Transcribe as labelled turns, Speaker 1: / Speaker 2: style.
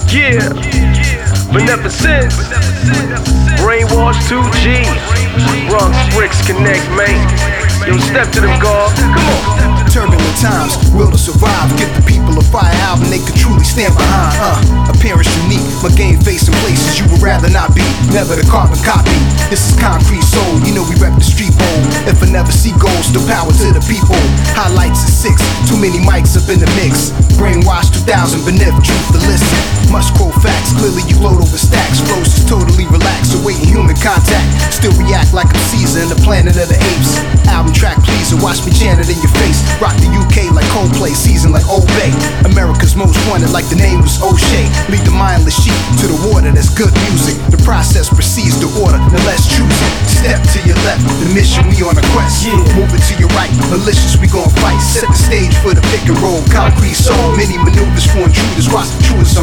Speaker 1: Yeah, beneficence, brainwash 2G, Bronx Bricks Connect, man. Yo, step to them, God. Come on.
Speaker 2: Turbulent times, will to survive. Give the people a fire album they can truly stand behind. Appearance unique, my game facing places you would rather not be. Never the carbon copy. This is concrete soul, you know we rep the street bowl. If I never see goals, still power to the people. Highlights is 6, too many mics up in the mix. Brainwash 2000, beneath truth to listen. Must quote facts, clearly you load over stacks. Flows is totally relaxed, awaiting human contact. Still react like I'm Caesar in the planet of the apes. Album track pleaser, watch me chant it in your face. Rock the UK like Coldplay, season like Old Bay. America's most wanted like the name was O'Shea. Lead the mindless sheep to the water, that's good music. The process precedes the order, now let's choose it. Step to your left, the mission we on a quest. Move it to your right, malicious we gon' fight. Set the stage for the pick and roll, concrete soul. Many maneuvers for intruders, watch the truest